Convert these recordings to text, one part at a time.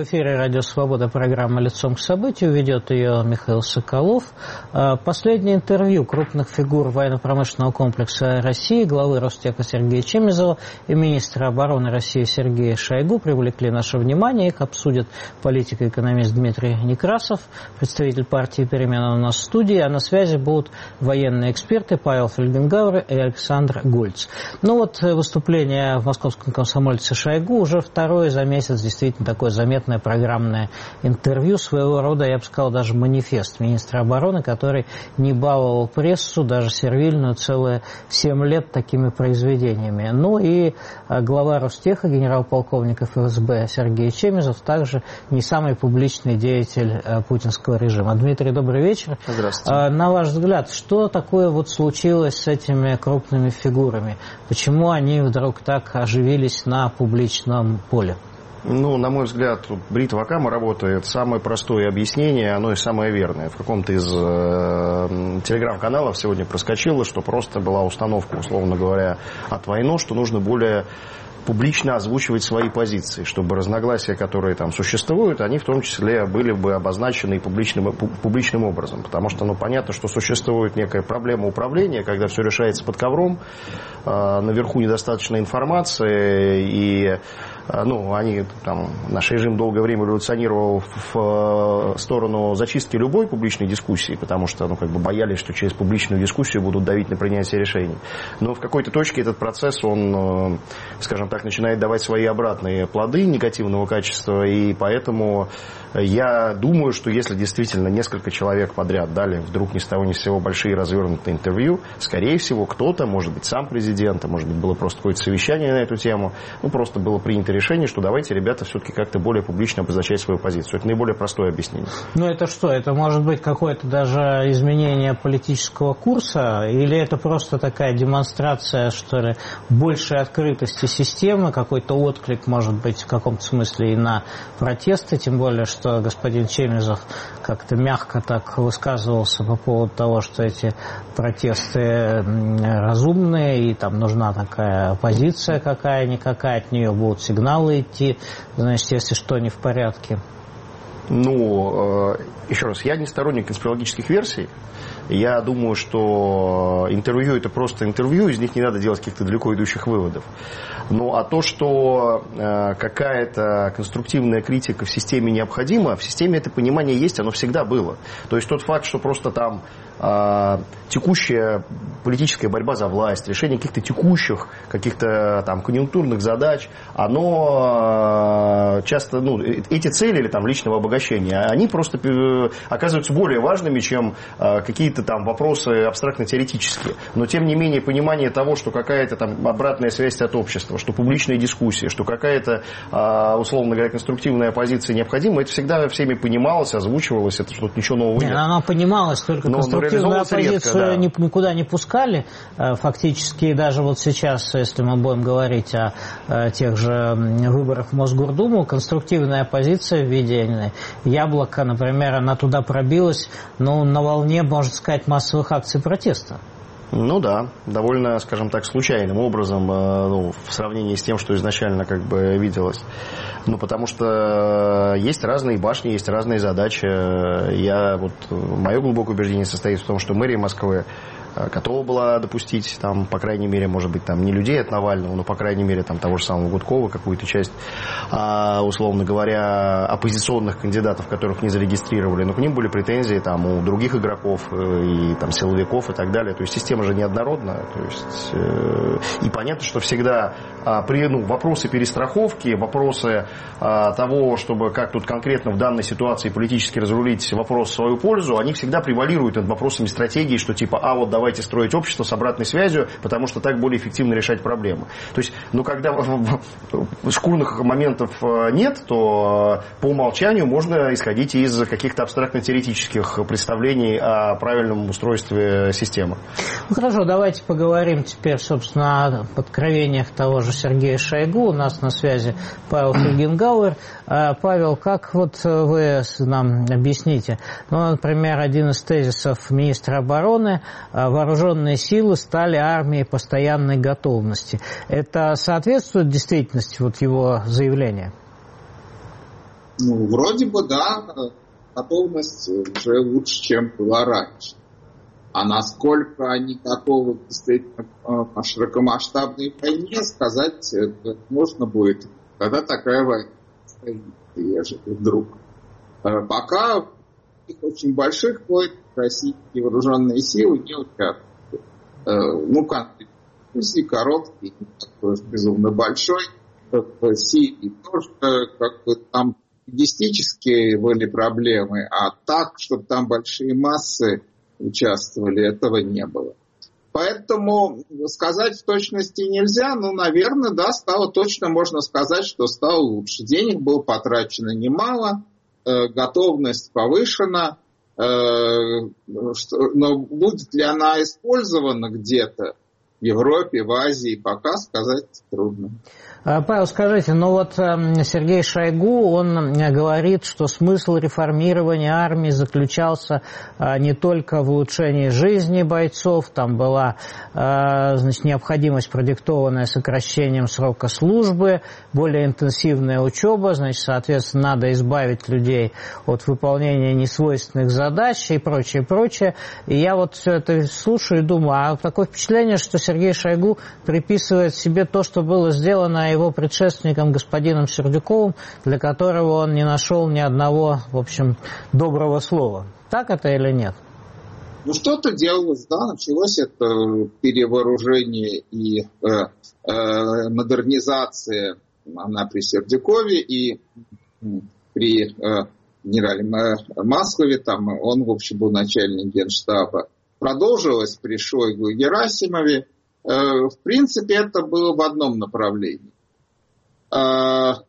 В эфире «Радио Свобода», программа «Лицом к событию». Ведет ее Михаил Соколов. Последнее интервью крупных фигур военно-промышленного комплекса России, главы Ростеха Сергея Чемизова и министра обороны России Сергея Шойгу привлекли наше внимание. Их обсудит политик и экономист Дмитрий Некрасов, представитель партии «Перемена» у нас в студии. А на связи будут военные эксперты Павел Фельгенгауэр и Александр Гольц. Ну вот выступление в московском комсомольце Шойгу уже второе за месяц, действительно такое заметное программное интервью, своего рода, я бы сказал, даже манифест министра обороны, который не баловал прессу, даже сервильную, целые 7 лет такими произведениями. Ну и глава Ростеха, генерал-полковник ФСБ Сергей Чемизов, также не самый публичный деятель путинского режима. Дмитрий, добрый вечер. Здравствуйте. На ваш взгляд, что такое вот случилось с этими крупными фигурами? Почему они вдруг так оживились на публичном поле? Ну, на мой взгляд, бритва Акама работает. Самое простое объяснение, оно и самое верное. В каком-то из телеграм-каналов сегодня проскочило, что просто была установка, условно говоря, от войны, что нужно более публично озвучивать свои позиции, чтобы разногласия, которые там существуют, они в том числе были бы обозначены публичным образом. Потому что, понятно, что существует некая проблема управления, когда все решается под ковром, наверху недостаточно информации, и наш режим долгое время эволюционировал в сторону зачистки любой публичной дискуссии, потому что, боялись, что через публичную дискуссию будут давить на принятие решений. Но в какой-то точке этот процесс, он, скажем так, начинает давать свои обратные плоды негативного качества, и поэтому я думаю, что если действительно несколько человек подряд дали вдруг ни с того ни с сего большие развернутые интервью, скорее всего, кто-то, может быть, сам президент, а может быть, было просто какое-то совещание на эту тему, просто было принято решение, что давайте, ребята, все-таки как-то более публично обозначать свою позицию. Это наиболее простое объяснение. Это что? Это может быть какое-то даже изменение политического курса? Или это просто такая демонстрация, что ли, большей открытости системы, какой-то отклик, может быть, в каком-то смысле и на протесты, тем более, что господин Чемизов как-то мягко так высказывался по поводу того, что эти протесты разумные, и там нужна такая оппозиция какая-никакая, от нее будут сигналы идти, значит, если что не в порядке. Еще раз, я не сторонник конспирологических версий. Я думаю, что интервью – это просто интервью, из них не надо делать каких-то далеко идущих выводов. А то, что какая-то конструктивная критика в системе необходима, в системе это понимание есть, оно всегда было. То есть тот факт, что просто там текущая политическая борьба за власть, решение каких-то текущих, каких-то там конъюнктурных задач, оно часто, эти цели или там личного обогащения, они просто оказываются более важными, чем какие-то там вопросы абстрактно-теоретические. Но тем не менее понимание того, что какая-то там обратная связь от общества, что публичная дискуссия, что какая-то, условно говоря, конструктивная позиция необходима, это всегда всеми понималось, озвучивалось, это что-то ничего нового нет. Она понималась, только конструктивную оппозицию никуда не пускали. Фактически даже вот сейчас, если мы будем говорить о тех же выборах в Мосгордуму, конструктивная оппозиция в виде Яблока, например, она туда пробилась, на волне, можно сказать, массовых акций протеста. Да, довольно, скажем так, случайным образом, в сравнении с тем, что изначально виделось. Потому что есть разные башни, есть разные задачи. Мое глубокое убеждение состоит в том, что мэрия Москвы готова была допустить, по крайней мере, может быть, не людей от Навального, но, по крайней мере, того же самого Гудкова, какую-то часть, условно говоря, оппозиционных кандидатов, которых не зарегистрировали, но к ним были претензии у других игроков и силовиков и так далее. То есть система же неоднородна. И понятно, что всегда вопросы перестраховки, вопросы того, чтобы как тут конкретно в данной ситуации политически разрулить вопрос в свою пользу, они всегда превалируют над вопросами стратегии, что давайте строить общество с обратной связью, потому что так более эффективно решать проблемы. То есть, когда шкурных моментов нет, то по умолчанию можно исходить из каких-то абстрактно-теоретических представлений о правильном устройстве системы. Хорошо, давайте поговорим теперь, собственно, о откровениях того же Сергея Шойгу. У нас на связи Павел Фельгенгауэр. Павел, как вы нам объясните? Например, один из тезисов министра обороны – вооруженные силы стали армией постоянной готовности. Это соответствует действительности его заявления? Ну, вроде бы, да, готовность уже лучше, чем была раньше. А насколько они готовы к действительно широкомасштабной войне, сказать можно будет, когда такая война стоит, ежели вдруг. Пока их очень больших войн российские вооруженные силы не участвуют. Ну, конфликт, пусть и короткий, такой безумно большой, в Сирии тоже как бы там логистические были проблемы, а так, чтобы там большие массы участвовали, этого не было. Поэтому сказать в точности нельзя, но, наверное, да, точно можно сказать, что стало лучше. Денег было потрачено немало, готовность повышена, но будет ли она использована где-то в Европе, в Азии, пока сказать трудно. Павел, скажите, ну вот Сергей Шойгу, он говорит, что смысл реформирования армии заключался не только в улучшении жизни бойцов, там была, значит, необходимость, продиктованная сокращением срока службы, более интенсивная учеба, значит, соответственно, надо избавить людей от выполнения несвойственных задач и прочее, прочее. И я вот все это слушаю и думаю, а такое впечатление, что Сергей Шойгу приписывает себе то, что было сделано его предшественником господином Сердюковым, для которого он не нашел ни одного, в общем, доброго слова. Так это или нет? Ну, что-то делалось, да, началось это перевооружение и модернизация, она при Сердюкове и при генерале Маслове, там он, в общем, был начальник Генштаба. Продолжилось при Шойгу и Герасимове. В принципе, это было в одном направлении. Но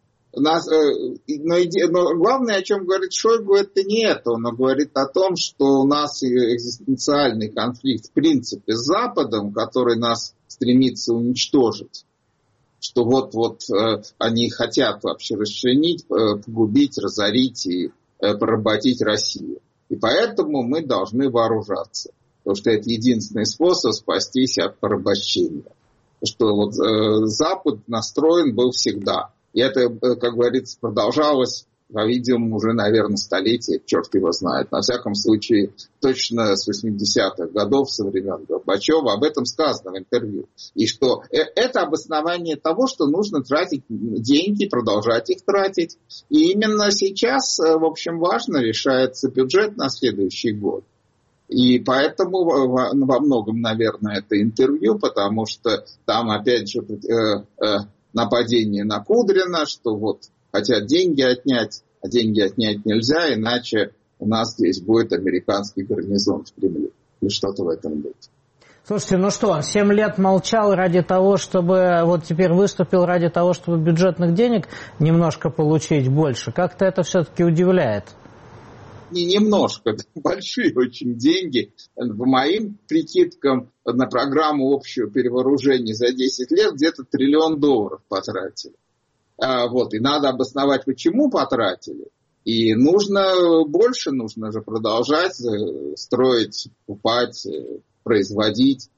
главное, о чем говорит Шойгу, это не это. Он говорит о том, что у нас экзистенциальный конфликт в принципе с Западом, который нас стремится уничтожить. Что вот они хотят вообще расчленить, погубить, разорить и поработить Россию. И поэтому мы должны вооружаться. Потому что это единственный способ спастись от порабощения. Что вот Запад настроен был всегда. И это, как говорится, продолжалось, по-видимому, уже, наверное, столетия, черт его знает. На всяком случае, точно с 80-х годов, со времен Горбачева, об этом сказано в интервью. И что это обоснование того, что нужно тратить деньги, продолжать их тратить. И именно сейчас, в общем, важно решается бюджет на следующий год. И поэтому во многом, наверное, это интервью, потому что там, опять же, нападение на Кудрина, что вот хотят деньги отнять, а деньги отнять нельзя, иначе у нас здесь будет американский гарнизон в Кремле. Или что-то в этом будет. Слушайте, ну что, он 7 лет молчал ради того, чтобы, вот теперь выступил ради того, чтобы бюджетных денег немножко получить больше. Как-то это все-таки удивляет. Не немножко, большие очень деньги. По моим прикидкам, на программу общего перевооружения за 10 лет где-то $1 триллион потратили. Вот, и надо обосновать, почему потратили. И нужно больше, нужно же продолжать строить, покупать, производить.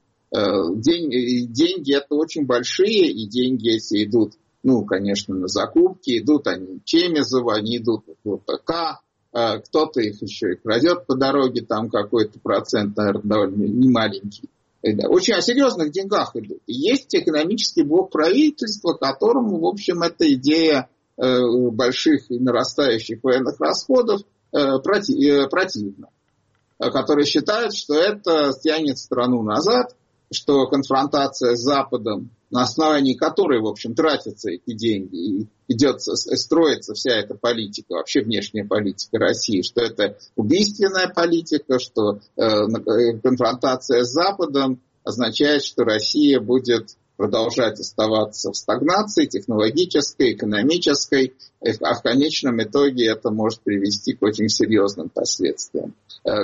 Деньги это очень большие, и деньги эти идут, ну, конечно, на закупки, идут они Чемизову, они идут в ВПК. Кто-то их еще и крадет по дороге, там какой-то процент, наверное, довольно немаленький. Очень о серьезных деньгах идут. И есть экономический блок правительства, которому, в общем, эта идея больших и нарастающих военных расходов противна. Который считает, что это тянет страну назад, что конфронтация с Западом, на основании которой, в общем, тратятся эти деньги, и строится вся эта политика, вообще внешняя политика России, что это убийственная политика, что конфронтация с Западом означает, что Россия будет продолжать оставаться в стагнации технологической, экономической, а в конечном итоге это может привести к очень серьезным последствиям.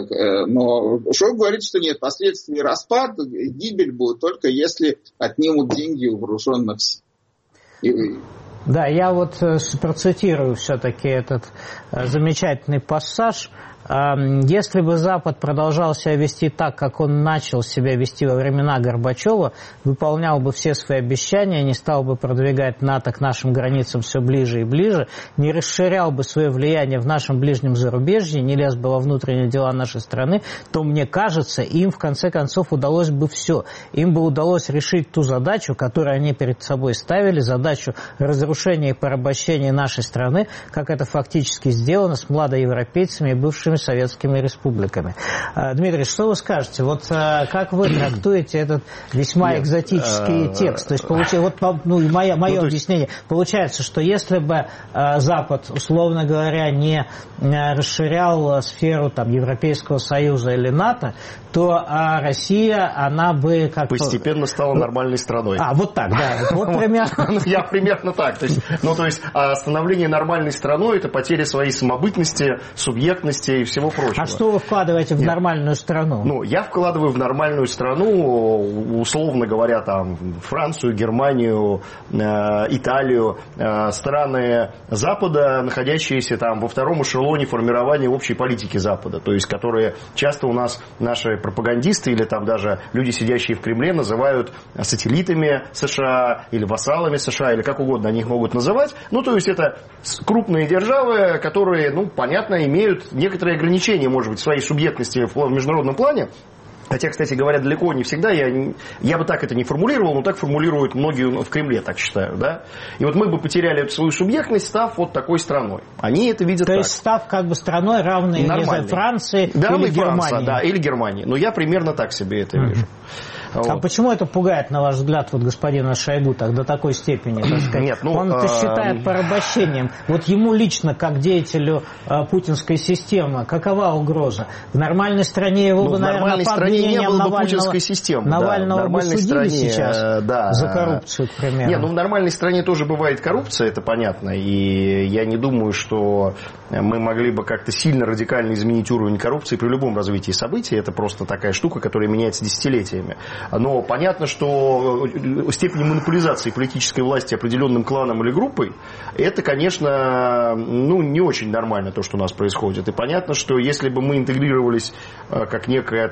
Но Шойгу говорит, что нет, последствия распад, гибель будет только если отнимут деньги у вооруженных сил. Да, я вот процитирую все-таки этот замечательный пассаж. Если бы Запад продолжал себя вести так, как он начал себя вести во времена Горбачева, выполнял бы все свои обещания, не стал бы продвигать НАТО к нашим границам все ближе и ближе, не расширял бы свое влияние в нашем ближнем зарубежье, не лез бы во внутренние дела нашей страны, то, мне кажется, им в конце концов удалось бы все. Им бы удалось решить ту задачу, которую они перед собой ставили, задачу разрушения и порабощения нашей страны, как это фактически сделано с младоевропейцами и бывшими советскими республиками. Дмитрий, что вы скажете? Вот как вы трактуете этот весьма экзотический текст? То есть, мое объяснение. Получается, что если бы Запад, условно говоря, не расширял сферу Европейского Союза или НАТО, то Россия, она бы как-то... Постепенно стала нормальной страной. Вот так, да. Вот примерно. Я примерно так. То есть становление нормальной страной – это потеря своей самобытности, субъектности и всего прочего. А что вы вкладываете в нормальную страну? Я вкладываю в нормальную страну, условно говоря, Францию, Германию, Италию, страны Запада, находящиеся во втором эшелоне формирования общей политики Запада, то есть которые часто у нас наши пропагандисты или даже люди, сидящие в Кремле, называют сателлитами США или вассалами США, или как угодно они их могут называть. То есть это крупные державы, которые, понятно, имеют некоторые ограничения, может быть, в своей субъектности в международном плане. Хотя, кстати говоря, далеко не всегда, я бы так это не формулировал, но так формулируют многие в Кремле, так считают, да. И мы бы потеряли свою субъектность, став такой страной. Они это видят так. То есть став страной, равной Франции или Германии. Да, или Германии. Но я примерно так себе это вижу. А почему это пугает, на ваш взгляд, господина Шойгу до такой степени? Так сказать? Нет, он это считает порабощением. Ему лично, как деятелю путинской системы, какова угроза? В нормальной стране его бы, наверное, по обвинениям Навального бы судили сейчас за коррупцию, к примеру. Нет, в нормальной стране тоже бывает коррупция, это понятно. И я не думаю, что мы могли бы как-то сильно радикально изменить уровень коррупции при любом развитии событий. Это просто такая штука, которая меняется десятилетиями. Но понятно, что степень монополизации политической власти определенным кланом или группой, это, конечно, не очень нормально то, что у нас происходит. И понятно, что если бы мы интегрировались как некая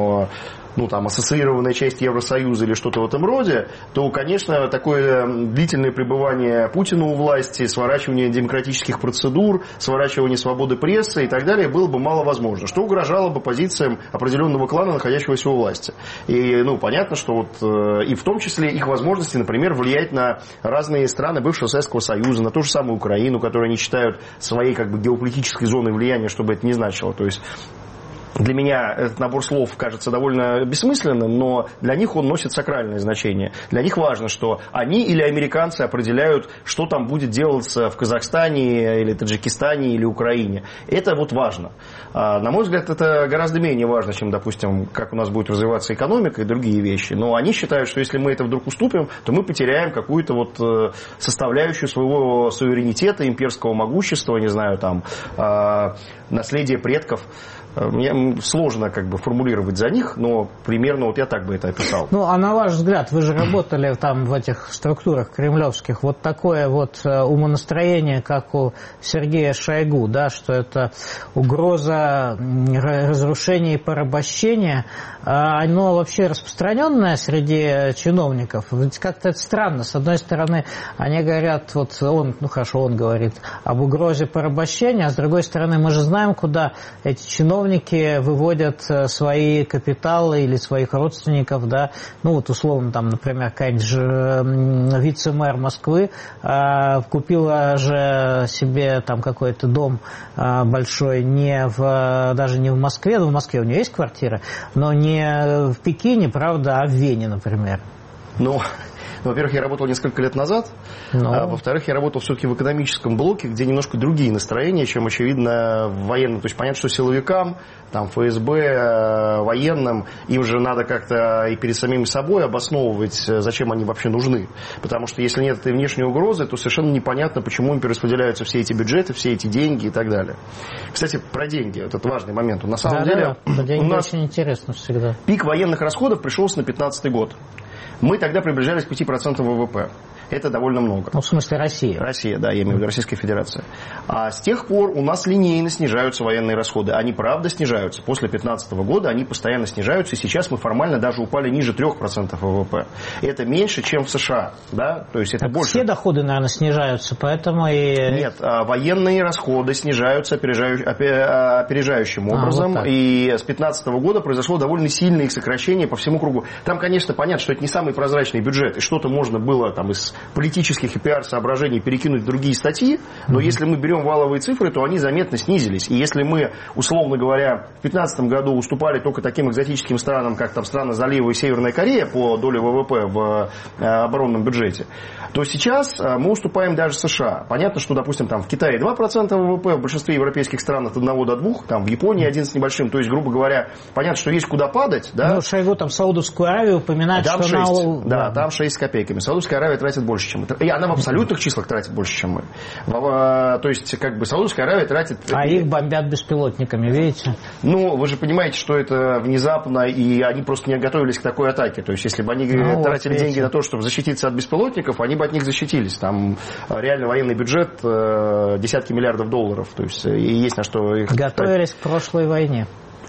ассоциированная часть Евросоюза или что-то в этом роде, то, конечно, такое длительное пребывание Путина у власти, сворачивание демократических процедур, сворачивание свободы прессы и так далее было бы маловозможно, что угрожало бы позициям определенного клана, находящегося у власти. И, понятно, что и в том числе их возможности, например, влиять на разные страны бывшего Советского Союза, на ту же самую Украину, которую они считают своей геополитической зоной влияния, что бы это ни значило. То есть для меня этот набор слов кажется довольно бессмысленным, но для них он носит сакральное значение. Для них важно, что они или американцы определяют, что там будет делаться в Казахстане, или Таджикистане, или Украине. Это важно. На мой взгляд, это гораздо менее важно, чем, допустим, как у нас будет развиваться экономика и другие вещи. Но они считают, что если мы это вдруг уступим, то мы потеряем какую-то составляющую своего суверенитета, имперского могущества, не знаю, наследие предков. Мне сложно формулировать за них, но примерно я так бы это описал. А на ваш взгляд, вы же работали в этих структурах кремлевских, такое умонастроение, как у Сергея Шойгу, да, что это угроза разрушения и порабощения, оно вообще распространенное среди чиновников? Ведь как-то это странно. С одной стороны, они говорят, он говорит об угрозе порабощения, а с другой стороны, мы же знаем, куда эти чиновники выводят свои капиталы или своих родственников, да, условно, например, какая-нибудь вице-мэр Москвы купила же себе какой-то дом большой даже не в Москве, в Москве у нее есть квартира, но не в Пекине, правда, а в Вене, например. Во-первых, я работал несколько лет назад, а во-вторых, я работал все-таки в экономическом блоке, где немножко другие настроения, чем, очевидно, в военном. То есть понятно, что силовикам, ФСБ, военным, им же надо как-то и перед самим собой обосновывать, зачем они вообще нужны. Потому что если нет этой внешней угрозы, то совершенно непонятно, почему им перераспределяются все эти бюджеты, все эти деньги и так далее. Кстати, про деньги. Это важный момент. На самом деле, деньги у нас очень интересно всегда. Пик военных расходов пришелся на 2015 год. Мы тогда приближались к 5% ВВП. Это довольно много. Ну, в смысле Россия. Россия, да, я имею в виду Российская Федерация. А с тех пор у нас линейно снижаются военные расходы. Они правда снижаются. После 2015 года они постоянно снижаются. И сейчас мы формально даже упали ниже 3% ВВП. Это меньше, чем в США. Да? То есть это так больше. Все доходы, наверное, снижаются, поэтому и... Нет, военные расходы снижаются опережающим образом. Вот и с 2015 года произошло довольно сильное их сокращение по всему кругу. Там, конечно, понятно, что это не самый прозрачный бюджет. И что-то можно было там из политических и пиар-соображений перекинуть в другие статьи, но если мы берем валовые цифры, то они заметно снизились. И если мы, условно говоря, в 2015 году уступали только таким экзотическим странам, как там страны Залива и Северная Корея по доле ВВП в оборонном бюджете, то сейчас мы уступаем даже США. Понятно, что, допустим, там в Китае 2% ВВП, в большинстве европейских стран от 1 до 2, там в Японии 1 с небольшим. То есть, грубо говоря, понятно, что есть куда падать. Да? Ну, Шойгу там Саудовскую Аравию упоминает, там что 6, она... Да, там 6 с копейками. Саудовская Аравия тратит больше, чем мы. И она в абсолютных числах тратит больше, чем мы. То есть, как бы Саудовская Аравия тратит... А их бомбят беспилотниками, видите? Ну, вы же понимаете, что это внезапно, и они просто не готовились к такой атаке. То есть, если бы они тратили деньги на то, чтобы защититься от беспилотников, они бы от них защитились. Там реально военный бюджет десятки миллиардов долларов. То есть, и есть на что их... Готовились к прошлой войне.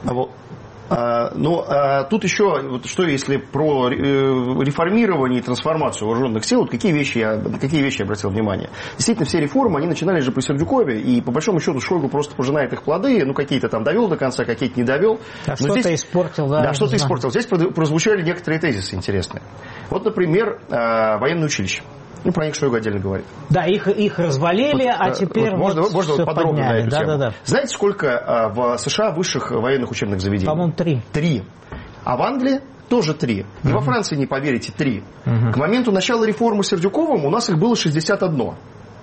Тут еще, вот что если про реформирование и трансформацию вооруженных сил, вот какие вещи я обратил внимание. Действительно, все реформы, они начинались же при Сердюкове, и по большому счету Шойгу просто пожинает их плоды, какие-то там довел до конца, какие-то не довел. А что-то испортил, да? Да, что-то испортил. Здесь прозвучали некоторые тезисы интересные. Вот, например, военное училище. Про них Шойгу отдельно говорит. Да, их развалили, а теперь можно подробно на эту тему. Да. Знаете, сколько в США высших военных учебных заведений? По-моему, 3. 3. А в Англии тоже 3. И во Франции, не поверите, 3. К моменту начала реформы Сердюковым у нас их было 61.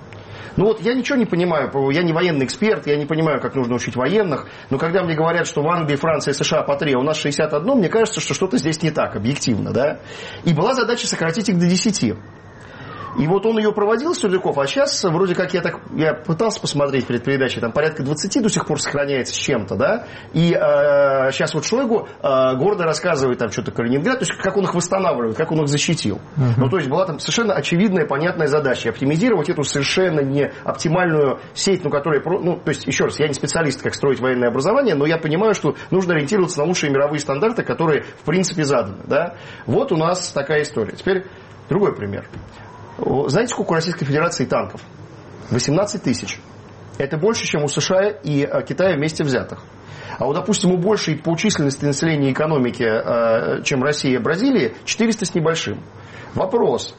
Я ничего не понимаю, я не военный эксперт, я не понимаю, как нужно учить военных, но когда мне говорят, что в Англии, Франции, США по 3, а у нас 61, мне кажется, что что-то здесь не так, объективно, да? И была задача сократить их до 10. И вот он ее проводил, Сердюков, а сейчас вроде как я пытался посмотреть перед передачей, там порядка 20 до сих пор сохраняется с чем-то, да, и сейчас вот Шойгу гордо рассказывает там что-то Калининград, то есть как он их восстанавливает, как он их защитил. То есть была там совершенно очевидная, понятная задача оптимизировать эту совершенно не оптимальную сеть, которая, то есть, еще раз, я не специалист, как строить военное образование, но я понимаю, что нужно ориентироваться на лучшие мировые стандарты, которые в принципе заданы, да. Вот у нас такая история. Теперь другой пример. Знаете, сколько у Российской Федерации танков? 18 тысяч. Это больше, чем у США и Китая вместе взятых. А вот, допустим, у большей по численности населения и экономики, чем Россия и Бразилия, 400 с небольшим. Вопрос.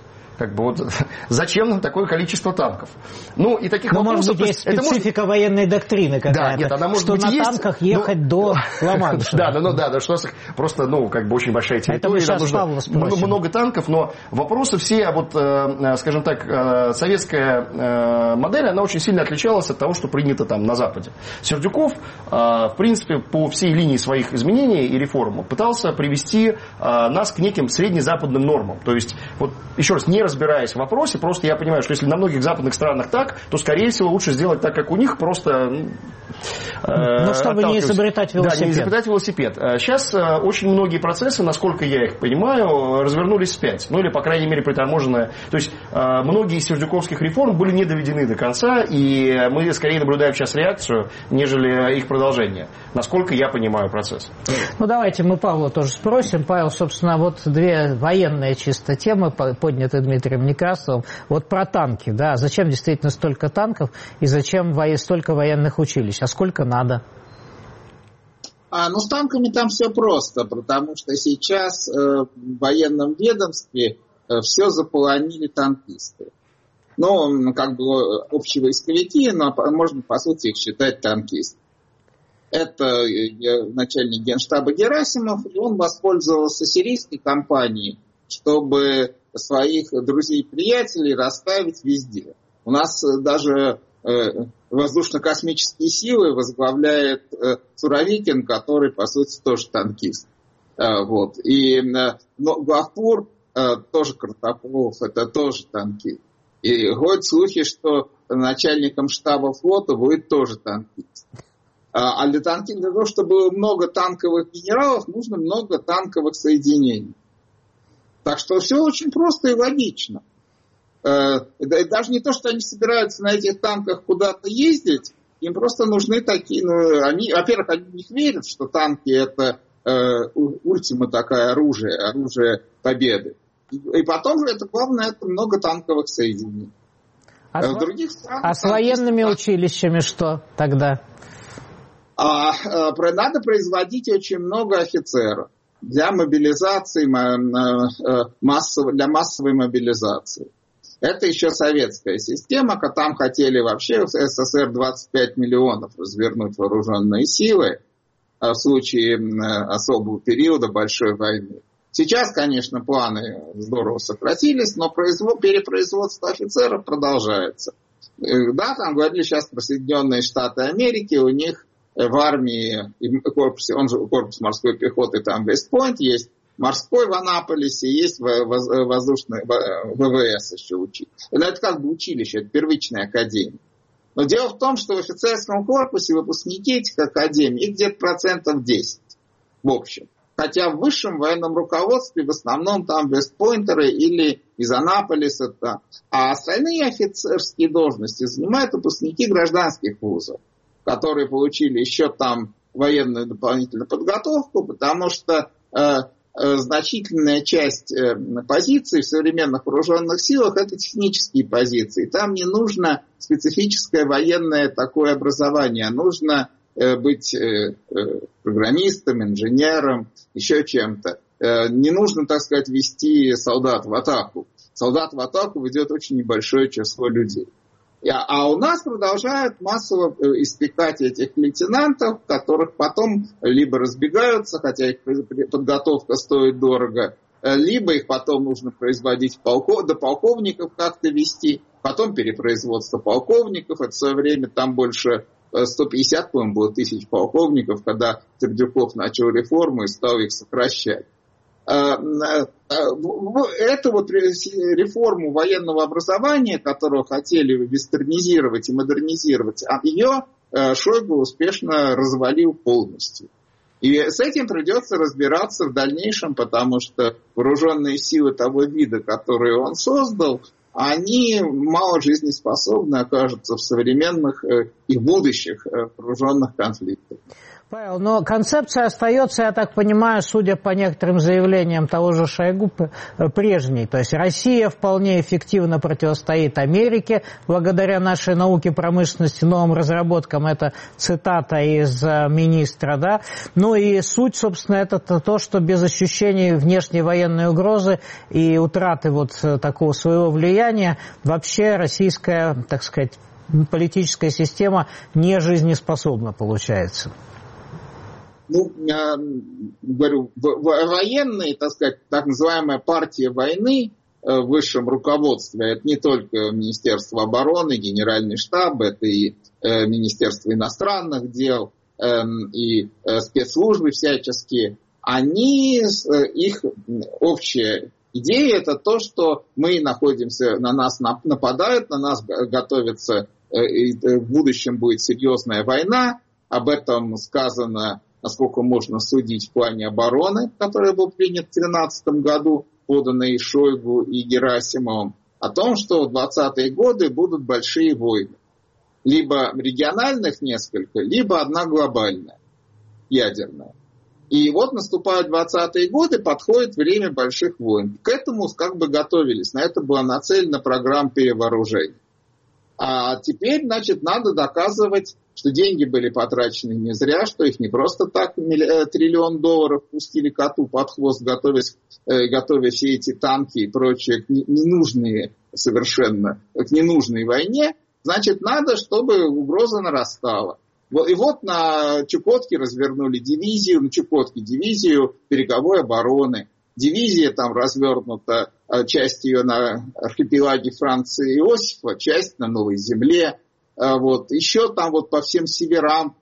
Зачем нам такое количество танков? И таких вопросов... Может быть, есть специфика военной доктрины какая-то, нет, она может что быть на есть, танках ехать до Ла-Манша. Да, что просто, очень большая территория, это нам нужно много танков, но вопросы все, скажем так, советская модель, она очень сильно отличалась от того, что принято там на Западе. Сердюков, в принципе, по всей линии своих изменений и реформ пытался привести нас к неким среднезападным нормам. То есть, еще раз, не разбираясь в вопросе, просто я понимаю, что если на многих западных странах так, то, скорее всего, лучше сделать так, как у них, просто... чтобы не изобретать велосипед. Да, не изобретать велосипед. Сейчас очень многие процессы, насколько я их понимаю, развернулись вспять. Или, по крайней мере, приторможенные. То есть, многие из сердюковских реформ были не доведены до конца, и мы скорее наблюдаем сейчас реакцию, нежели их продолжение. Насколько я понимаю процесс. Давайте мы Павла тоже спросим. Павел, собственно, две военные чисто темы, поднятые Дмитрием Некрасовым. Про танки, да. Зачем действительно столько танков и зачем столько военных училищ? А сколько надо? С танками там все просто, потому что сейчас в военном ведомстве все заполонили танкисты. Общевойсковики, но можно, по сути, их считать танкистами. Это начальник Генштаба Герасимов, и он воспользовался сирийской кампанией, чтобы своих друзей и приятелей расставить везде. У нас даже воздушно-космические силы возглавляет Суровикин, который, по сути, тоже танкист. И Главпур, тоже Картополов, это тоже танкист. И ходят слухи, что начальником штаба флота будет тоже танкист. А для того, чтобы было много танковых генералов, нужно много танковых соединений. Так что все очень просто и логично. Даже не то, что они собираются на этих танках куда-то ездить, им просто нужны такие... во-первых, они в них верят, что танки это ультима такая оружие победы. И потом же это главное, это много танковых соединений. В других странах... с военными училищами что тогда? Надо производить очень много офицеров для мобилизации, для массовой мобилизации. Это еще советская система, там хотели вообще в СССР 25 миллионов развернуть вооруженные силы в случае особого периода большой войны. Сейчас, конечно, планы здорово сократились, но перепроизводство офицеров продолжается. Да, там говорили сейчас про Соединенные Штаты Америки, у них в армии, он же корпус морской пехоты, там Вест-Пойнт есть, морской в Анаполисе, есть воздушный ВВС еще учить. Это как бы училище, это первичная академия. Но дело в том, что в офицерском корпусе выпускники этих академий, их где-то 10% в общем. Хотя в высшем военном руководстве в основном там вестпойнтеры или из Анаполиса. А остальные офицерские должности занимают выпускники гражданских вузов, которые получили еще там военную дополнительную подготовку, потому что значительная часть позиций в современных вооруженных силах это технические позиции. Там не нужно специфическое военное такое образование, нужно быть программистом, инженером, еще чем-то. Не нужно, так сказать, вести солдат в атаку. Солдат в атаку ведет очень небольшое число людей. А у нас продолжают массово испекать этих лейтенантов, которых потом либо разбегаются, хотя их подготовка стоит дорого, либо их потом нужно производить до полковников как-то вести, потом перепроизводство полковников. Это в свое время там больше 150, по-моему, было тысяч полковников, когда Сердюков начал реформу и стал их сокращать. Эту вот реформу военного образования, которую хотели вестернизировать и модернизировать, ее Шойгу успешно развалил полностью. И с этим придется разбираться в дальнейшем, потому что вооруженные силы того вида, которые он создал, они мало жизнеспособны окажутся в современных и будущих вооруженных конфликтах. Павел, но концепция остается, я так понимаю, судя по некоторым заявлениям того же Шойгу, прежней. То есть Россия вполне эффективно противостоит Америке благодаря нашей науке, промышленности, новым разработкам. Это цитата из министра, да. Ну и суть, собственно, это то, что без ощущения внешней военной угрозы и утраты вот такого своего влияния вообще российская, так сказать, политическая система не жизнеспособна получается. Ну, я говорю, военные, так сказать, так называемая партия войны в высшем руководстве, это не только Министерство обороны, Генеральный штаб, это и Министерство иностранных дел, и спецслужбы всяческие, их общая идея это то, что мы находимся, на нас нападают, на нас готовится, и в будущем будет серьезная война, об этом сказано, насколько можно судить в плане обороны, который был принят в 2013 году, поданный Шойгу и Герасимовым, о том, что в 20-е годы будут большие войны. Либо региональных несколько, либо одна глобальная, ядерная. И вот наступают 20-е годы, подходит время больших войн. К этому как бы готовились, на это была нацелена программа перевооружения. А теперь, значит, надо доказывать, что деньги были потрачены не зря, что их не просто так $1 триллион пустили коту под хвост, готовя все эти танки и прочее ненужные совершенно, к ненужной войне. Значит, надо, чтобы угроза нарастала. И вот на Чукотке развернули дивизию, дивизию береговой обороны. Дивизия там развернута, часть ее на архипелаге Франции Иосифа, часть на Новой Земле. Вот. Еще там вот по всем северам,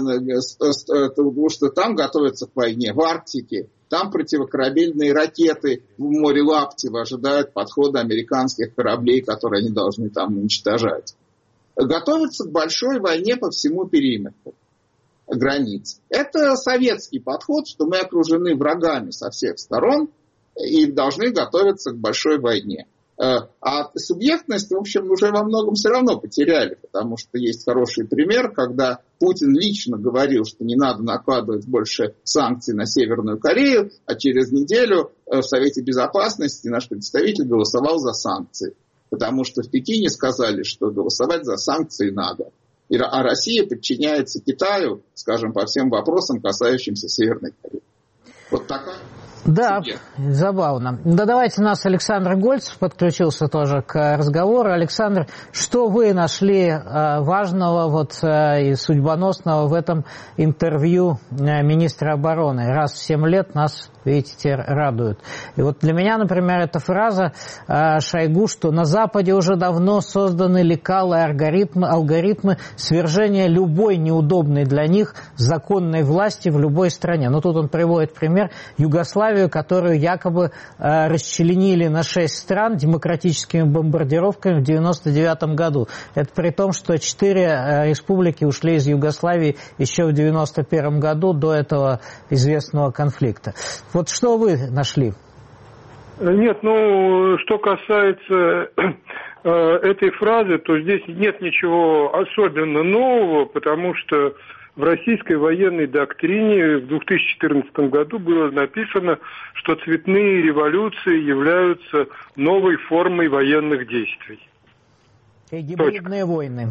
потому что там готовятся к войне, в Арктике. Там противокорабельные ракеты в море Лаптева ожидают подхода американских кораблей, которые они должны там уничтожать. Готовятся к большой войне по всему периметру границ. Это советский подход, что мы окружены врагами со всех сторон и должны готовиться к большой войне. А субъектность, в общем, уже во многом все равно потеряли, потому что есть хороший пример, когда Путин лично говорил, что не надо накладывать больше санкций на Северную Корею, а через неделю в Совете Безопасности наш представитель голосовал за санкции, потому что в Пекине сказали, что голосовать за санкции надо. А Россия подчиняется Китаю, скажем, по всем вопросам, касающимся Северной Кореи. Вот такая... Да, забавно. Да, давайте нас Александр Гольцев подключился тоже к разговору. Александр, что вы нашли важного и судьбоносного в этом интервью министра обороны? Раз в 7 лет нас, видите, радует. И вот для меня, например, эта фраза Шойгу, что на Западе уже давно созданы лекалы, алгоритмы свержения любой неудобной для них законной власти в любой стране. Но тут он приводит пример Югославию, которую якобы расчленили на 6 стран демократическими бомбардировками в 1999 году. Это при том, что 4 республики ушли из Югославии еще в 1991 году, до этого известного конфликта. Вот что вы нашли? Нет, что касается этой фразы, то здесь нет ничего особенно нового, потому что в российской военной доктрине в 2014 году было написано, что цветные революции являются новой формой военных действий. И гибридные войны.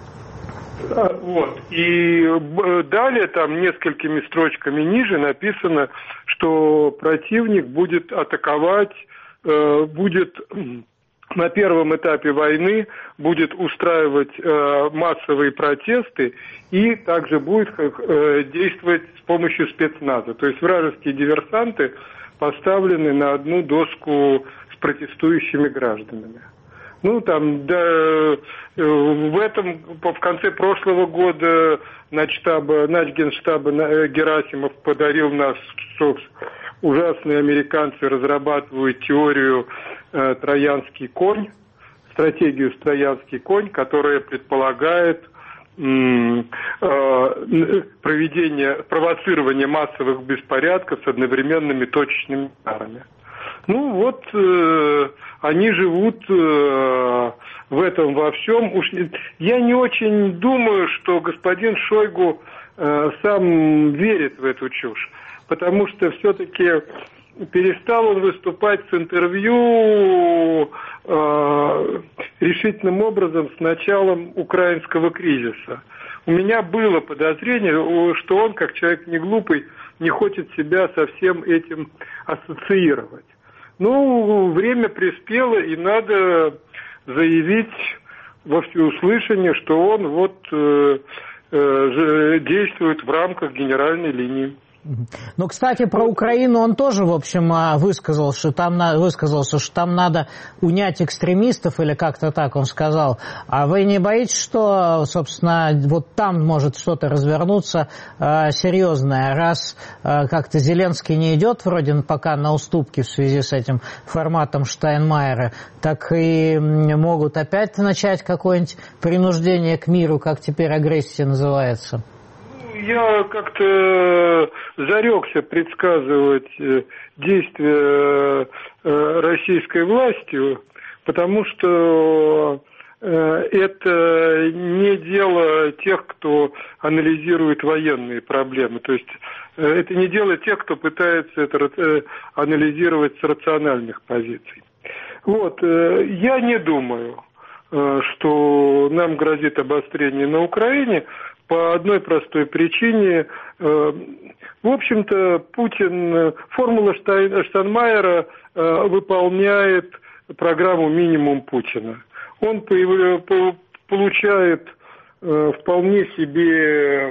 Вот. И далее там несколькими строчками ниже написано, что противник будет атаковать, будет на первом этапе войны будет устраивать массовые протесты и также будет действовать с помощью спецназа. То есть вражеские диверсанты поставлены на одну доску с протестующими гражданами. В конце прошлого года начгенштаба Герасимов подарил нас, что ужасные американцы разрабатывают теорию «Троянский конь», стратегию «Троянский конь», которая предполагает провоцирование массовых беспорядков с одновременными точечными ударами. Они живут в этом во всем. Я не очень думаю, что господин Шойгу сам верит в эту чушь, потому что все-таки перестал он выступать с интервью решительным образом с началом украинского кризиса. У меня было подозрение, что он, как человек не глупый, не хочет себя со всем этим ассоциировать. Время приспело, и надо заявить во всеуслышание, что он действует в рамках генеральной линии. Но, кстати, про Украину он тоже, в общем, высказался, что там надо унять экстремистов, или как-то так он сказал. А вы не боитесь, что, собственно, вот там может что-то развернуться серьезное, раз как-то Зеленский не идет вроде пока на уступки в связи с этим форматом Штайнмайера, так и могут опять начать какое-нибудь принуждение к миру, как теперь агрессия называется? Я как-то зарекся предсказывать действия российской власти, потому что это не дело тех, кто анализирует военные проблемы. То есть это не дело тех, кто пытается это анализировать с рациональных позиций. Я не думаю, что нам грозит обострение на Украине, по одной простой причине. В общем-то, формула Штайнмайера выполняет программу «Минимум Путина». Он получает вполне себе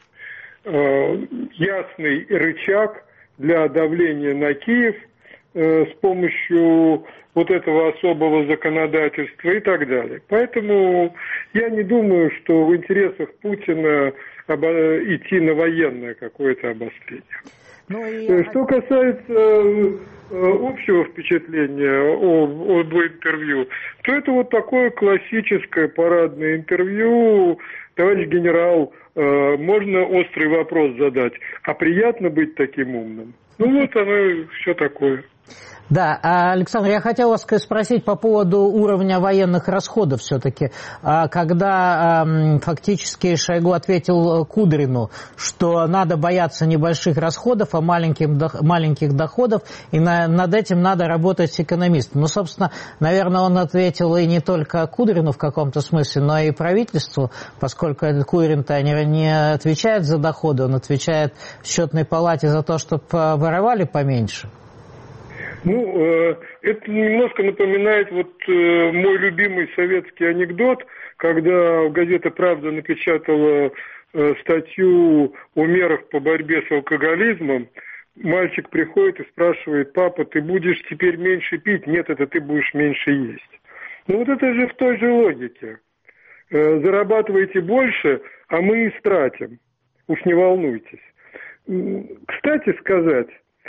ясный рычаг для давления на Киев с помощью этого особого законодательства и так далее. Поэтому я не думаю, что в интересах Путина идти на военное какое-то обострение. Что касается общего впечатления об интервью, то это такое классическое парадное интервью. Товарищ генерал, можно острый вопрос задать, а приятно быть таким умным? Оно все такое. Да, Александр, я хотел вас спросить по поводу уровня военных расходов все-таки. Когда фактически Шойгу ответил Кудрину, что надо бояться небольших расходов, а маленьких доходов, и над этим надо работать с экономистом. Ну, собственно, наверное, он ответил и не только Кудрину в каком-то смысле, но и правительству, поскольку Кудрин-то не отвечает за доходы, он отвечает в счетной палате за то, чтобы воровали поменьше. Ну, это немножко напоминает мой любимый советский анекдот, когда газета «Правда» напечатала статью о мерах по борьбе с алкоголизмом. Мальчик приходит и спрашивает: папа, ты будешь теперь меньше пить? Нет, это ты будешь меньше есть. Ну вот это же в той же логике. Зарабатывайте больше, а мы истратим. Уж не волнуйтесь. Кстати сказать,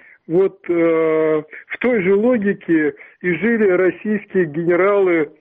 в той же логике и жили российские генералы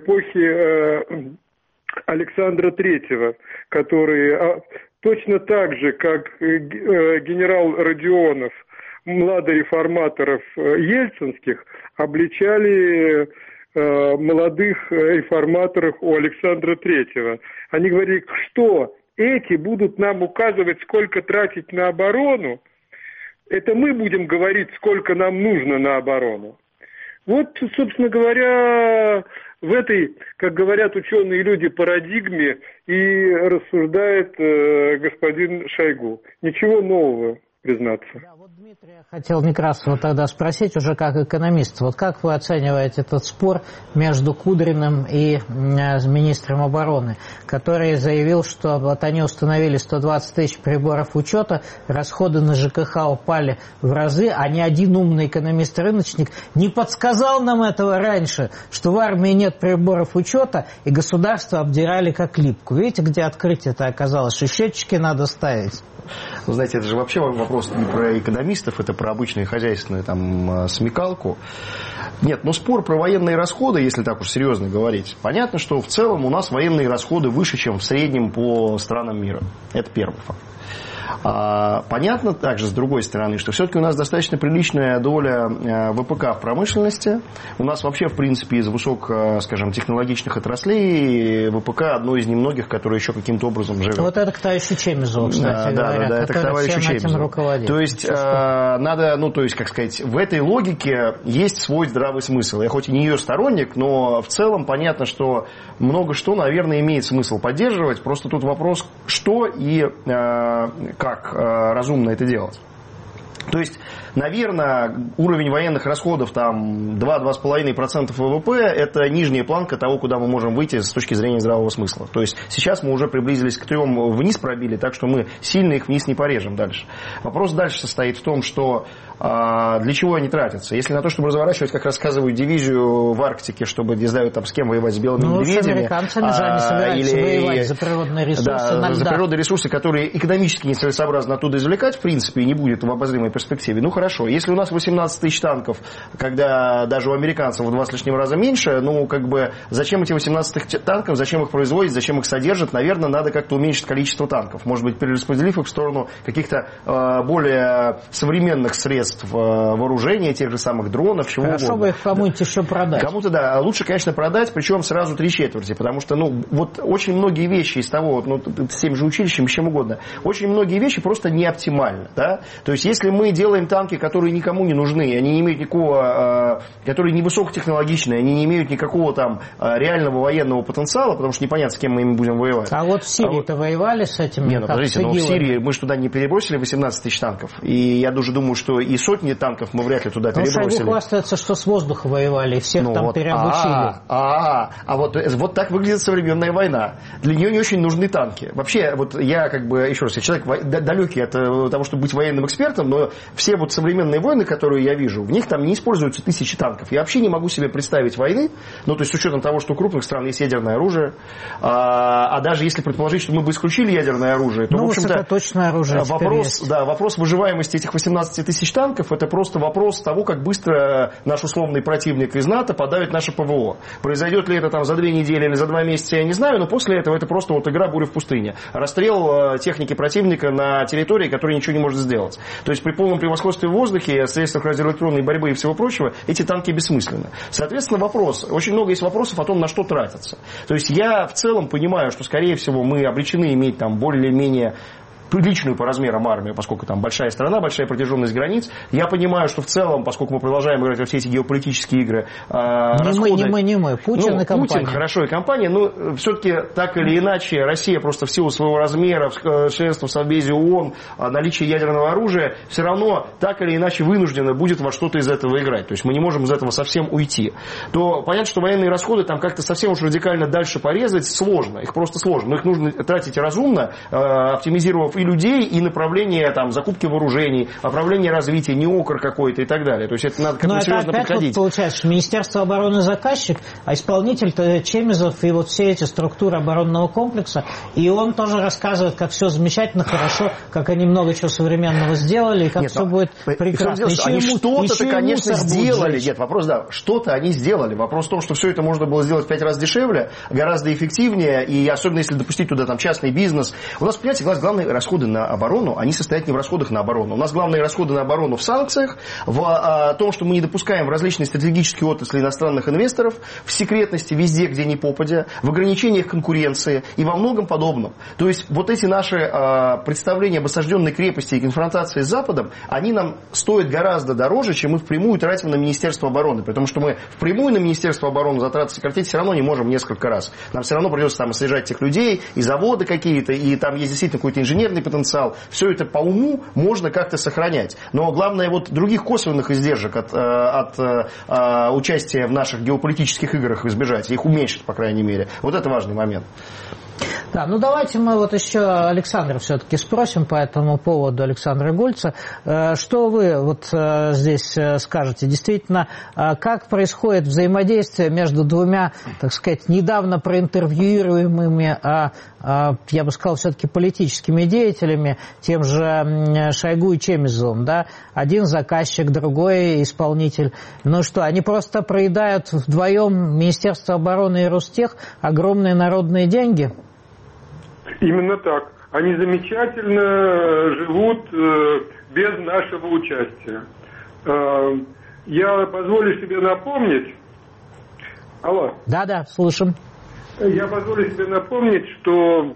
эпохи Александра Третьего, которые точно так же, как генерал Родионов, младореформаторов ельцинских, обличали молодых реформаторов у Александра Третьего. Они говорили, что эти будут нам указывать, сколько тратить на оборону, это мы будем говорить, сколько нам нужно на оборону. Вот, собственно говоря, в этой, как говорят ученые люди, парадигме и рассуждает господин Шойгу. Ничего нового, признаться. Да, вот Дмитрий хотел Некрасова тогда спросить уже как экономист. Вот как вы оцениваете этот спор между Кудриным и министром обороны, который заявил, что вот они установили 120 тысяч приборов учета, расходы на ЖКХ упали в разы, а ни один умный экономист-рыночник не подсказал нам этого раньше, что в армии нет приборов учета, и государство обдирали как липку. Видите, где открытие-то оказалось, что счетчики надо ставить? Ну, знаете, это же вообще вопрос не про экономистов, это про обычную хозяйственную смекалку. Нет, но спор про военные расходы, если так уж серьезно говорить, понятно, что в целом у нас военные расходы выше, чем в среднем по странам мира. Это первый факт. Понятно также, с другой стороны, что все-таки у нас достаточно приличная доля ВПК в промышленности. У нас вообще, в принципе, из высокотехнологичных отраслей ВПК одно из немногих, которое еще каким-то образом живет. Вот это к товарищу Чемизову, кстати говоря, да, это к товарищу Чемизову. То есть, надо, в этой логике есть свой здравый смысл. Я хоть и не ее сторонник, но в целом понятно, что много что, наверное, имеет смысл поддерживать. Просто тут вопрос, что и как разумно это делать. То есть, наверное, уровень военных расходов 2-2,5% ВВП – это нижняя планка того, куда мы можем выйти с точки зрения здравого смысла. То есть, сейчас мы уже приблизились к 3, вниз пробили, так что мы сильно их вниз не порежем дальше. Вопрос дальше состоит в том, что для чего они тратятся? Если на то, чтобы разворачивать, как рассказывают, дивизию в Арктике, чтобы, не знаю, с кем воевать, с белыми медведями. С американцами же они собираются воевать за природные ресурсы на льдах. За природные ресурсы, которые экономически нецелесообразно оттуда извлекать, в принципе, и не будет в обозримой перспективе. Ну, хорошо. Если у нас 18 тысяч танков, когда даже у американцев в 2 с лишним раза меньше, зачем эти 18 тысяч танков, зачем их производить, зачем их содержат? Наверное, надо как-то уменьшить количество танков. Может быть, перераспределив их в сторону каких-то более современных средств вооружения, тех же самых дронов, чего угодно. Хорошо бы их кому-нибудь еще продать. Кому-то, да. Лучше, конечно, продать, причем сразу 3/4. Потому что, очень многие вещи из того, с тем же училищем, с чем угодно, очень многие вещи просто не оптимальны. Да? То есть, если мы делаем танки, которые никому не нужны, они не имеют никакого, которые не высокотехнологичные, они не имеют никакого реального военного потенциала, потому что непонятно, с кем мы ими будем воевать. А вот в Сирии-то воевали с этим? Нет, подождите, в Сирии мы же туда не перебросили 18 тысяч танков. И я даже думаю, что и сотни танков мы вряд ли туда перебросили. Шойгу хвастается, что с воздуха воевали, и всех переобучили. Вот так выглядит современная война. Для нее не очень нужны танки. Вообще, я еще раз, я человек далекий от того, чтобы быть военным экспертом, но все современные войны, которые я вижу, в них не используются тысячи танков. Я вообще не могу себе представить войны, то есть с учетом того, что у крупных стран есть ядерное оружие, а даже если предположить, что мы бы исключили ядерное оружие, то, в общем-то, точное оружие вопрос выживаемости этих 18 тысяч танков танков, это просто вопрос того, как быстро наш условный противник из НАТО подавит наше ПВО. Произойдет ли это там за 2 недели или за 2 месяца, я не знаю, но после этого это просто вот игра буря в пустыне. Расстрел техники противника на территории, которая ничего не может сделать. То есть при полном превосходстве в воздухе, средствах радиоэлектронной борьбы и всего прочего, эти танки бессмысленны. Соответственно, очень много есть вопросов о том, на что тратятся. То есть я в целом понимаю, что, скорее всего, мы обречены иметь там более-менее приличную по размерам армию, поскольку там большая страна, большая протяженность границ. Я понимаю, что в целом, поскольку мы продолжаем играть во все эти геополитические игры, не мы. Путин и компания. Путин, хорошо, и компания, но все-таки так или иначе Россия просто в силу своего размера, членства в Совбезе ООН, наличия ядерного оружия, все равно так или иначе вынуждена будет во что-то из этого играть. То есть мы не можем из этого совсем уйти. То понятно, что военные расходы там как-то совсем уж радикально дальше порезать сложно. Их просто сложно. Но их нужно тратить разумно, оптимизировав и людей, и направление там, закупки вооружений, направление развития, не окр какой-то и так далее. То есть это надо как-то серьезно подходить. Вот получается, что Министерство обороны заказчик, а исполнитель-то Чемизов и вот все эти структуры оборонного комплекса, и он тоже рассказывает, как все замечательно, хорошо, как они много чего современного сделали, и как все будет прекрасно. Они что-то, конечно, сделали. Нет, вопрос, да, что-то они сделали. Вопрос в том, что все это можно было сделать в 5 раз дешевле, гораздо эффективнее, и особенно если допустить туда там частный бизнес. У нас, понимаете, главные расходы на оборону, они состоят не в расходах на оборону. У нас главные расходы на оборону в санкциях, в том, что мы не допускаем в различные стратегические отрасли иностранных инвесторов, в секретности везде, где ни попадя, в ограничениях конкуренции и во многом подобном. То есть вот эти наши представления об осажденной крепости и конфронтации с Западом, они нам стоят гораздо дороже, чем мы впрямую тратим на Министерство обороны. Потому что мы впрямую на Министерство обороны затраты сократить все равно не можем несколько раз. Нам все равно придется там освежать тех людей, и заводы какие-то, и там есть действительно какой-то инженерный потенциал. Все это по уму можно как-то сохранять. Но главное, вот других косвенных издержек от участия в наших геополитических играх избежать, их уменьшить, по крайней мере. Вот это важный момент. Да, ну давайте мы вот еще Александра все-таки спросим по этому поводу, Александра Гольца. Что вы вот здесь скажете? Действительно, как происходит взаимодействие между двумя, так сказать, недавно проинтервьюируемыми, я бы сказал, все-таки политическими деятелями, тем же Шойгу и Чемизовым, да? Один заказчик, другой исполнитель. Ну что, они просто проедают вдвоем Министерство обороны и Ростех огромные народные деньги? Именно так. Они замечательно живут без нашего участия. Я позволю себе напомнить... Алло. Да, слушаем. Я позволю себе напомнить, что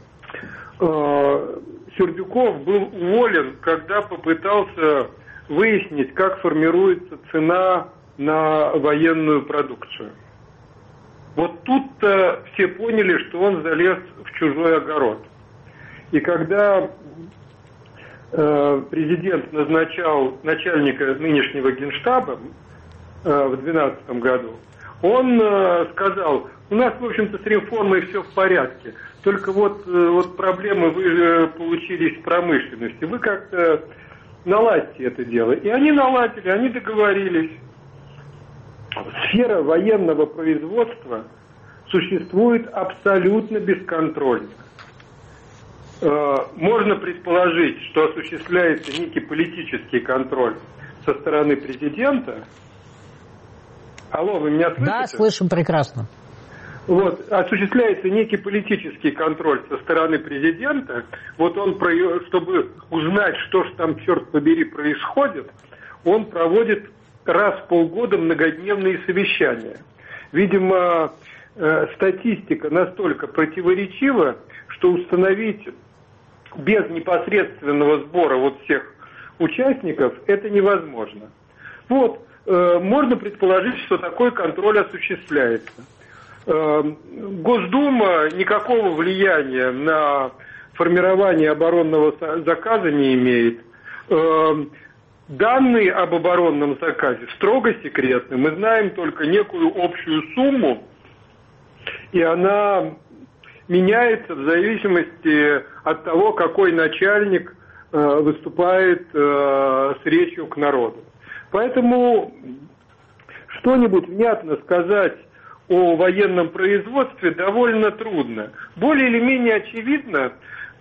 Сердюков был уволен, когда попытался выяснить, как формируется цена на военную продукцию. Вот тут-то все поняли, что он залез в чужой огород. И когда президент назначал начальника нынешнего Генштаба в 2012 году, он сказал: у нас, в общем-то, с реформой все в порядке, только вот проблемы вы получились в промышленности, вы как-то наладьте это дело. И они наладили, они договорились. Сфера военного производства существует абсолютно бесконтрольно. Можно предположить, что осуществляется некий политический контроль со стороны президента. Алло, вы меня слышите? Да, слышим прекрасно. Вот, осуществляется некий политический контроль со стороны президента. Вот он, чтобы узнать, что же там, черт побери, происходит, он проводит раз в полгода многодневные совещания. Видимо, статистика настолько противоречива, что установить без непосредственного сбора вот всех участников это невозможно. Вот, можно предположить, что такой контроль осуществляется. Госдума никакого влияния на формирование оборонного заказа не имеет. Данные об оборонном заказе строго секретны. Мы знаем только некую общую сумму, и она меняется в зависимости от того, какой начальник выступает с речью к народу. Поэтому что-нибудь внятно сказать о военном производстве довольно трудно. Более или менее очевидно,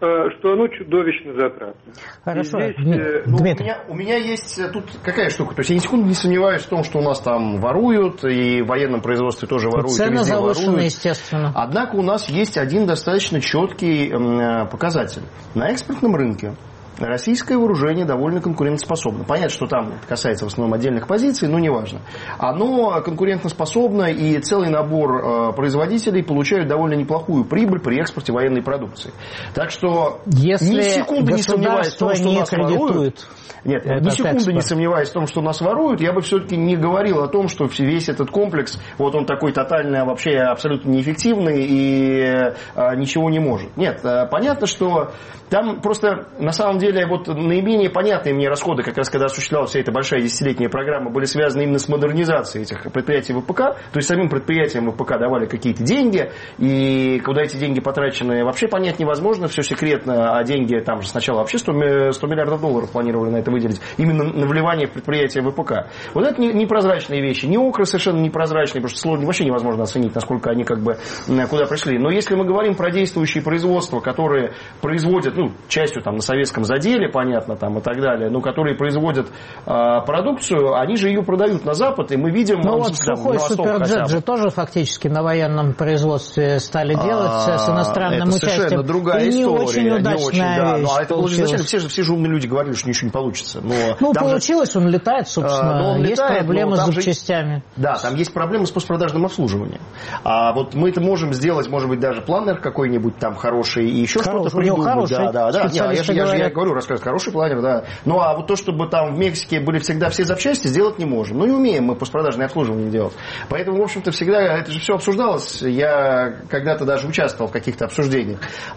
что оно чудовищно затратно. Хорошо. Здесь, у меня есть тут какая штука. То есть я ни секунды не сомневаюсь в том, что у нас там воруют, и в военном производстве тоже воруют. Цены завышены, естественно. Однако у нас есть один достаточно четкий показатель. На экспортном рынке российское вооружение довольно конкурентоспособно. Понятно, что там касается в основном отдельных позиций, но неважно. Оно конкурентоспособно, и целый набор производителей получают довольно неплохую прибыль при экспорте военной продукции. Так что ни секунды не сомневаюсь в том, что нас воруют. Нет, ни секунды не сомневаюсь в том, что нас воруют. Я бы все-таки не говорил о том, что весь этот комплекс, вот он такой тотально вообще абсолютно неэффективный и ничего не может. Нет, понятно, что там просто на самом деле вот наименее понятные мне расходы, как раз когда осуществлялась вся эта большая десятилетняя программа, были связаны именно с модернизацией этих предприятий ВПК. То есть самим предприятиям ВПК давали какие-то деньги, и куда эти деньги потрачены, вообще понять невозможно, все секретно, а деньги там же сначала вообще 100 миллиардов долларов планировали на это выделить, именно на вливание в предприятия ВПК. Вот это непрозрачные вещи, не окры совершенно непрозрачные, потому что сложно, вообще невозможно оценить, насколько они как бы куда пришли. Но если мы говорим про действующие производства, которые производят, частью там на советском заделе, понятно, там и так далее, но которые производят продукцию, они же ее продают на Запад, и мы видим... Ну вот сухой суперджет же тоже фактически на военном производстве стали делать с иностранным участием. Это совершенно другая история. Не очень удачная вещь это изначально все же умные люди говорили, что ничего не получится. Получилось, он летает, собственно, есть проблемы с запчастями. Да, там есть проблемы с постпродажным обслуживанием. А вот мы это можем сделать, может быть, даже планер какой-нибудь там хороший, и еще что-то придумать. Да. Я говорю, рассказываю, хороший планер, да. Ну, а вот то, чтобы там в Мексике были всегда все запчасти, сделать не можем. Не умеем мы постпродажное обслуживание делать. Поэтому, в общем-то, всегда это же все обсуждалось. Я когда-то даже участвовал в каких-то обсуждениях.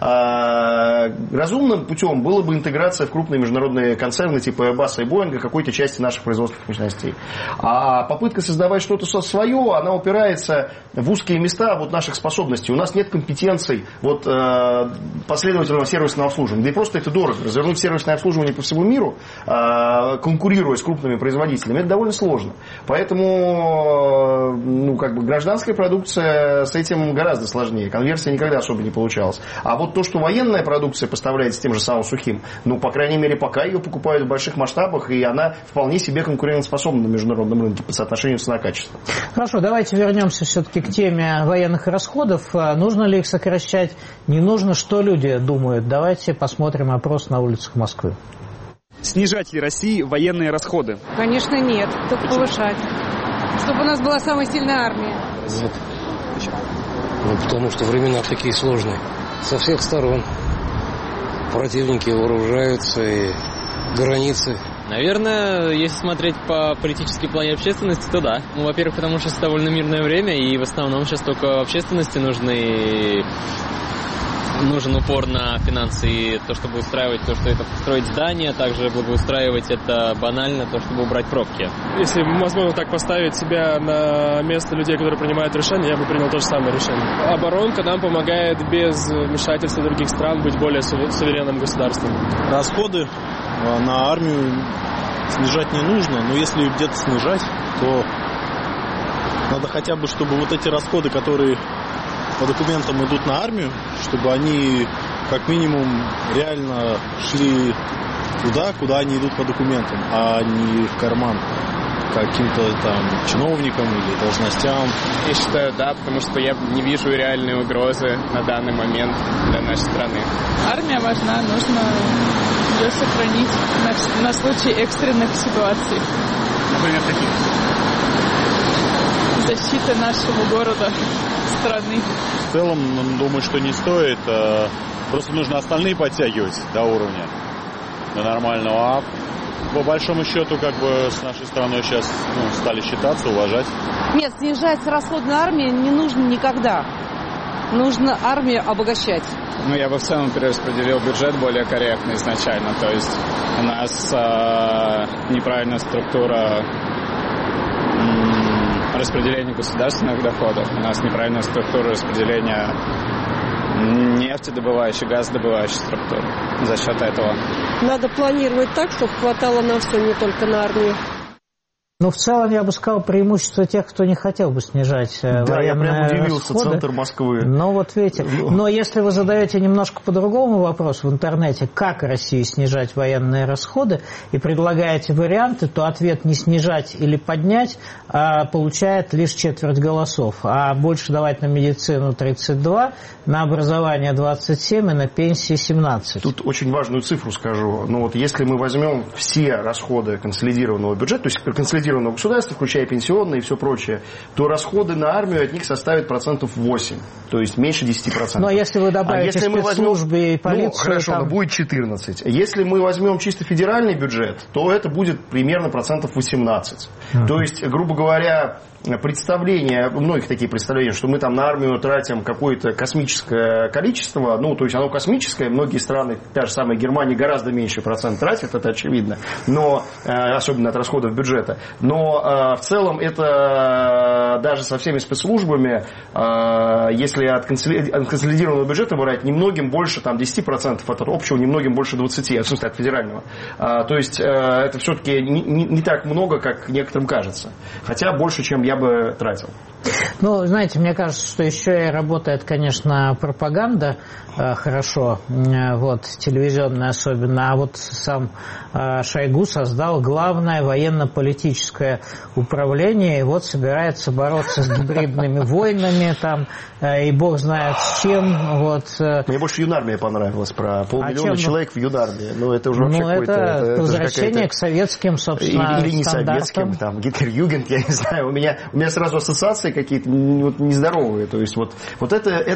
Разумным путем было бы интеграция в крупные международные концерны типа Airbus и Boeing какой-то части наших производственных мощностей. А попытка создавать что-то свое, она упирается в узкие места вот наших способностей. У нас нет компетенций последовательного сервисного обслуживания. Да и просто это дорого. Развернуть сервисное обслуживание по всему миру, конкурируя с крупными производителями, это довольно сложно. Поэтому гражданская продукция с этим гораздо сложнее. Конверсия никогда особо не получалась. А вот то, что военная продукция поставляется тем же самым сухим, по крайней мере, пока ее покупают в больших масштабах, и она вполне себе конкурентоспособна на международном рынке по соотношению цена-качество. Хорошо, давайте вернемся все-таки к теме военных расходов. Нужно ли их сокращать? Не нужно? Что люди думают? Давайте посмотрим опрос на улицах Москвы. Снижать ли России военные расходы? Конечно, нет. Только повышать. Чтобы у нас была самая сильная армия. Нет. Почему? Потому что времена такие сложные. Со всех сторон. Противники вооружаются, и границы. Наверное, если смотреть по политической плане общественности, то да. Во-первых, потому что сейчас довольно мирное время, и в основном сейчас только общественности нужен упор на финансы и то, чтобы устраивать то, что это строить здания, также благоустраивать это банально, то, чтобы убрать пробки. Если возможно так поставить себя на место людей, которые принимают решения, я бы принял то же самое решение. Оборонка нам помогает без вмешательства других стран быть более суверенным государством. Расходы на армию снижать не нужно, но если где-то снижать, то надо хотя бы, чтобы вот эти расходы, которые по документам идут на армию, чтобы они как минимум реально шли туда, куда они идут по документам, а не в карман каким-то там чиновникам или должностям. Я считаю, да, потому что я не вижу реальной угрозы на данный момент для нашей страны. Армия важна, нужно ее сохранить на случай экстренных ситуаций. Например, каких? Защита нашего города, страны. В целом, думаю, что не стоит. Просто нужно остальные подтягивать до уровня, до нормального. А по большому счету, с нашей страной сейчас стали считаться, уважать. Нет, снижать расходы на армию не нужно никогда. Нужно армию обогащать. Я бы в целом перераспределил бюджет более корректно изначально. То есть у нас неправильная структура распределения государственных доходов. У нас неправильная структура распределения нефтедобывающей, газодобывающей структуры. За счет этого. Надо планировать так, чтобы хватало на все, не только на армию. Ну, в целом, я бы сказал, преимущество тех, кто не хотел бы снижать военные расходы. Да, я прям удивился, центр Москвы. Но вот видите, но если вы задаете немножко по-другому вопрос в интернете, как России снижать военные расходы, и предлагаете варианты, то ответ не снижать или поднять получает лишь четверть голосов. А больше давать на медицину 32, на образование 27 и на пенсии 17. Тут очень важную цифру скажу. Ну вот если мы возьмем все расходы консолидированного бюджета, то есть консолидированного государства, включая пенсионные и все прочее, то расходы на армию от них составят 8%, то есть меньше 10%. Но если вы добавите спецслужбы и полицию... Ну, хорошо, но будет 14%. Если мы возьмем чисто федеральный бюджет, то это будет примерно 18%. То есть, грубо говоря, представления, у многих такие представления, что мы там на армию тратим какое-то космическое количество, ну, то есть оно космическое, многие страны, та же самая Германия, гораздо меньше процент тратит, это очевидно, но, особенно от расходов бюджета, но в целом это даже со всеми спецслужбами, если от консолидированного бюджета брать, немногим больше там 10% от общего, немногим больше 20%, в смысле от федерального. То есть это все-таки не так много, как некоторым кажется, хотя больше, чем я бы тратил. Ну, знаете, мне кажется, что еще и работает, конечно, пропаганда хорошо, вот, телевизионная особенно, а вот сам Шойгу создал главное военно-политическое управление, и вот собирается бороться с гибридными войнами, там, и бог знает с чем, вот. Мне больше Юнармия понравилась, про 500 000 человек в Юнармии, ну, это уже вообще какое-то... это возвращение к советским, собственно, или не советским, там, Гитлер-Югенд, я не знаю, у меня сразу ассоциации какие-то вот нездоровые, то есть вот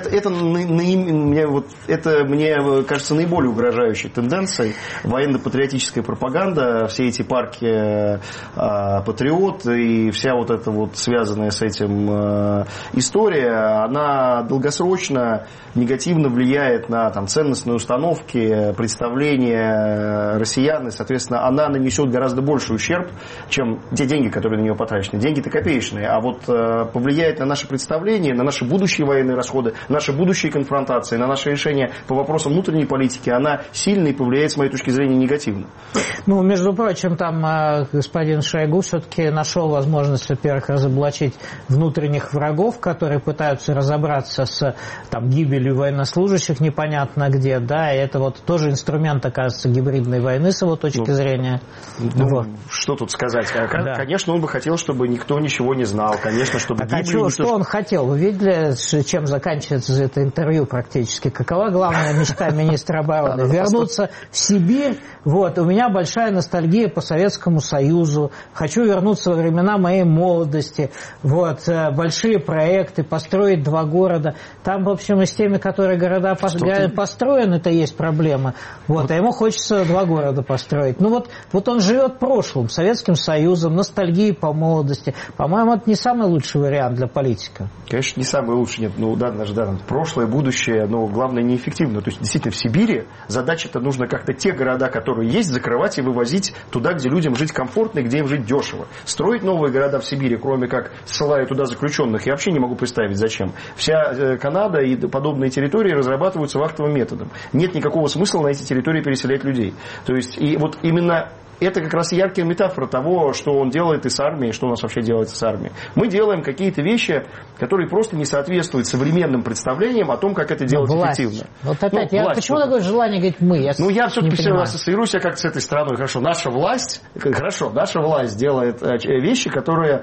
это мне кажется наиболее угрожающей тенденцией. Военно-патриотическая пропаганда, все эти парки «Патриот» и вся вот эта вот связанная с этим история, она долгосрочно негативно влияет на там, ценностные установки, представления россиян, и, соответственно, она нанесет гораздо больший ущерб, чем те деньги, которые на нее потрачены. Деньги-то копеечные, а вот повлияет на наше представление, на наши будущие военные расходы, наши будущие конфронтации, на наши решения по вопросам внутренней политики, она сильно и повлияет, с моей точки зрения, негативно. Ну, между прочим, там господин Шойгу все-таки нашел возможность, во-первых, разоблачить внутренних врагов, которые пытаются разобраться с там, гибелью военнослужащих непонятно где, да, и это вот тоже инструмент, оказывается, гибридной войны с его точки зрения. Вот. Что тут сказать? Да. Конечно, он бы хотел, чтобы никто ничего не знал, конечно, чтобы гибли... Что он хотел? Вы видели, чем заканчивается это интервью практически? Какова главная мечта министра обороны? Вернуться в Сибирь. Вот, у меня большая ностальгия по Советскому Союзу. Хочу вернуться во времена моей молодости. Вот, большие проекты, построить 2 города. Там, в общем, и с теми, которые города построены, это есть проблема. Вот, а ему хочется 2 города построить. Ну вот он живет прошлым, Советским Союзом, ностальгией по молодости. По-моему, это не самый лучший вариант для политика. Конечно, не самый лучший, нет. Ну, да, прошлое, будущее, но главное, неэффективно. То есть, действительно, в Сибири задача-то нужно как-то те города, которые есть, закрывать и вывозить туда, где людям жить комфортно и где им жить дешево. Строить новые города в Сибири, кроме как ссылая туда заключенных, я вообще не могу представить, зачем. Вся Канада и подобные территории разрабатываются вахтовым методом. Нет никакого смысла на эти территории переселять людей. То есть, и вот именно... Это как раз яркая метафора того, что он делает и с армией, что у нас вообще делается с армией. Мы делаем какие-то вещи, которые просто не соответствуют современным представлениям о том, как это делать эффективно. Вот опять, почему такое желание говорить «мы»? Я все-таки все ассоциирую себя как-то с этой страной. Хорошо, наша власть делает вещи, которые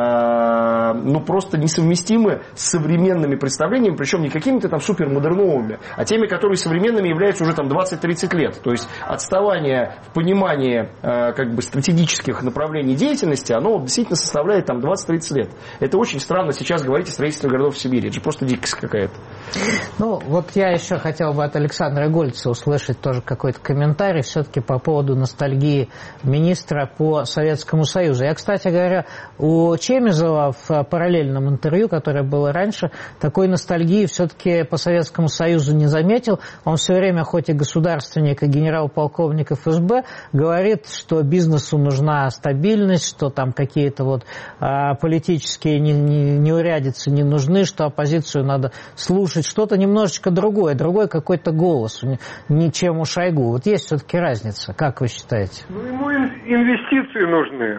просто несовместимы с современными представлениями, причем не какими-то там супермодерновыми, а теми, которые современными являются уже там 20-30 лет. То есть отставание в понимании стратегических направлений деятельности, оно действительно составляет там 20-30 лет. Это очень странно сейчас говорить о строительстве городов в Сибири. Это же просто дикость какая-то. Ну, вот я еще хотел бы от Александра Гольца услышать тоже какой-то комментарий все-таки по поводу ностальгии министра по Советскому Союзу. Я, кстати говоря, у Чемизова в параллельном интервью, которое было раньше, такой ностальгии все-таки по Советскому Союзу не заметил. Он все время, хоть и государственник, и генерал-полковник ФСБ, говорит, что бизнесу нужна стабильность, что там какие-то вот политические неурядицы не нужны, что оппозицию надо слушать, что-то немножечко другой какой-то голос, чем у Шойгу. Вот есть все-таки разница, как вы считаете? Ему инвестиции нужны.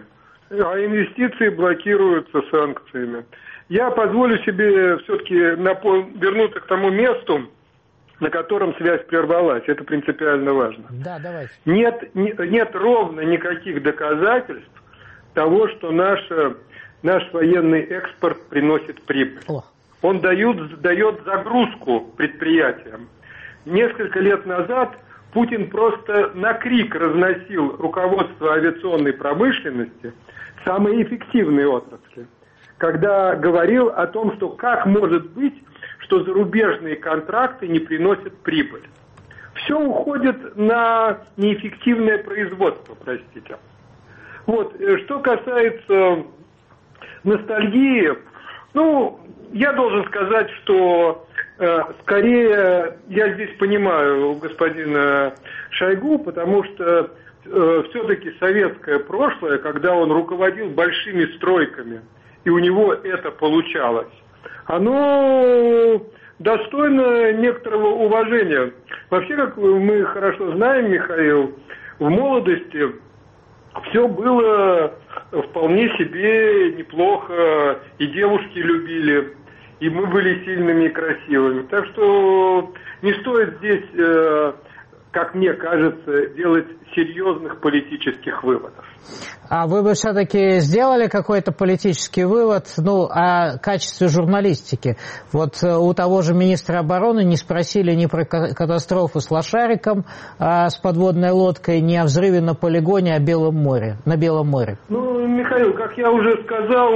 А инвестиции блокируются санкциями. Я позволю себе все-таки вернуться к тому месту, на котором связь прервалась. Это принципиально важно. Да, давайте. Нет ровно никаких доказательств того, что наш военный экспорт приносит прибыль. Он дает загрузку предприятиям. Несколько лет назад Путин просто на крик разносил руководство авиационной промышленности, самые эффективные отрасли, когда говорил о том, что как может быть, что зарубежные контракты не приносят прибыль. Все уходит на неэффективное производство, простите. Вот, что касается ностальгии, я должен сказать, что скорее я здесь понимаю господина Шойгу, потому что все-таки советское прошлое, когда он руководил большими стройками, и у него это получалось, оно достойно некоторого уважения. Вообще, как мы хорошо знаем, Михаил, в молодости все было вполне себе неплохо, и девушки любили, и мы были сильными и красивыми. Так что не стоит здесь, как мне кажется, делать серьезных политических выводов. А вы бы все-таки сделали какой-то политический вывод, о качестве журналистики? Вот у того же министра обороны не спросили ни про катастрофу с лошариком, с подводной лодкой, ни о взрыве на полигоне на Белом море. Михаил, как я уже сказал,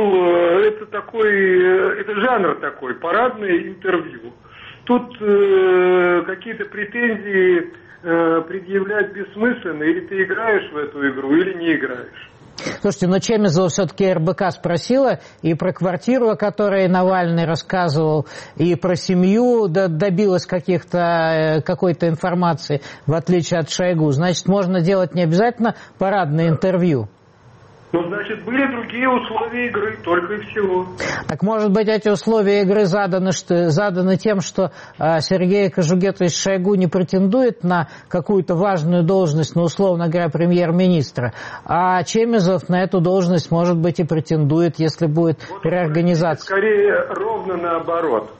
это жанр такой, парадное интервью. Тут какие-то претензии предъявлять бессмысленно, или ты играешь в эту игру, или не играешь. Слушайте, Чемизова все-таки РБК спросила и про квартиру, о которой Навальный рассказывал, и про семью добилась какой-то информации, в отличие от Шойгу. Значит, можно делать не обязательно парадное интервью. Значит, были другие условия игры, только и всего. Так, может быть, эти условия игры заданы тем, что Сергей Кожугетович Шойгу не претендует на какую-то важную должность, условно говоря, премьер-министра, а Чемизов на эту должность, может быть, и претендует, если будет реорганизация. Скорее, ровно наоборот.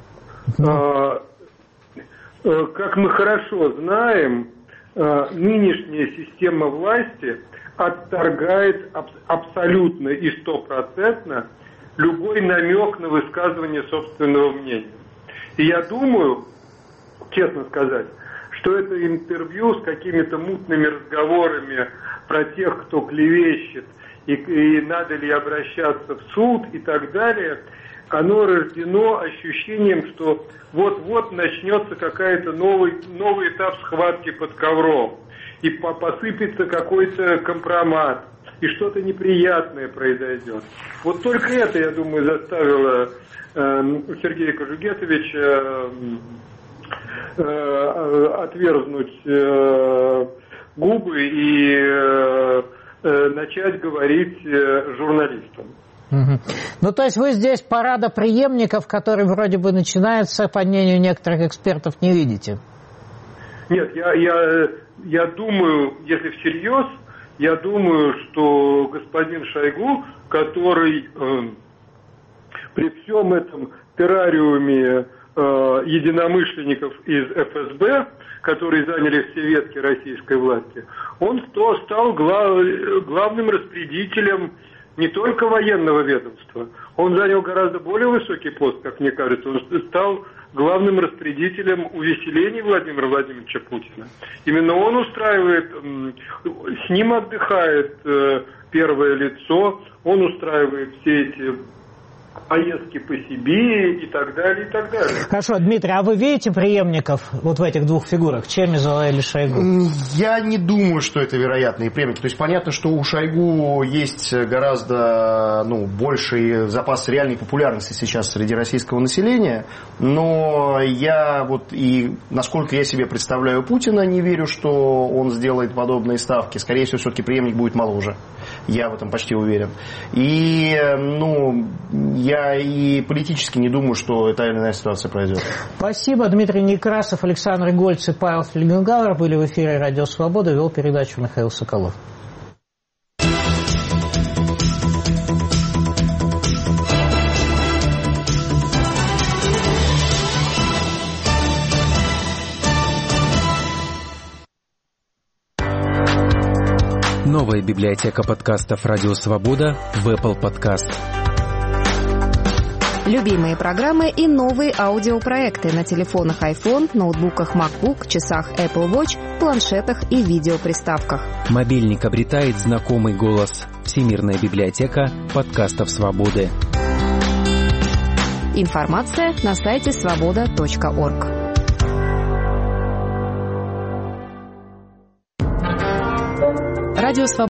Как мы хорошо знаем, нынешняя система власти отторгает абсолютно и 100% любой намек на высказывание собственного мнения. И я думаю, честно сказать, что это интервью с какими-то мутными разговорами про тех, кто клевещет, и надо ли обращаться в суд и так далее, оно рождено ощущением, что вот-вот начнется какая-то новый этап схватки под ковром. И посыпется какой-то компромат, и что-то неприятное произойдет. Вот только это, я думаю, заставило Сергея Кожугетовича отверзнуть губы и начать говорить журналистам. То есть вы здесь парада преемников, который вроде бы начинается, по мнению некоторых экспертов, не видите? Нет, я думаю, если всерьез, я думаю, что господин Шойгу, который при всем этом террариуме единомышленников из ФСБ, которые заняли все ветки российской власти, он стал главным распорядителем не только военного ведомства, он занял гораздо более высокий пост, как мне кажется, он стал главным распорядителем увеселений Владимира Владимировича Путина. Именно он устраивает, с ним отдыхает первое лицо, он устраивает все эти поездки по Сибири и так далее, и так далее. Хорошо, Дмитрий, а вы видите преемников вот в этих двух фигурах, Чемизова или Шойгу? Я не думаю, что это вероятные преемники. То есть понятно, что у Шойгу есть гораздо больший запас реальной популярности сейчас среди российского населения, но насколько я себе представляю Путина, не верю, что он сделает подобные ставки. Скорее всего, все-таки преемник будет моложе. Я в этом почти уверен. И, я и политически не думаю, что эта или иная ситуация произойдет. Спасибо. Дмитрий Некрасов, Александр Гольц и Павел Фельгенгауэр были в эфире «Радио Свобода». Вел передачу Михаил Соколов. Новая библиотека подкастов «Радио Свобода» в Apple Podcast. Любимые программы и новые аудиопроекты на телефонах iPhone, ноутбуках MacBook, часах Apple Watch, планшетах и видеоприставках. Мобильник обретает знакомый голос. Всемирная библиотека подкастов «Свободы». Информация на сайте svoboda.org. Радио Свобода.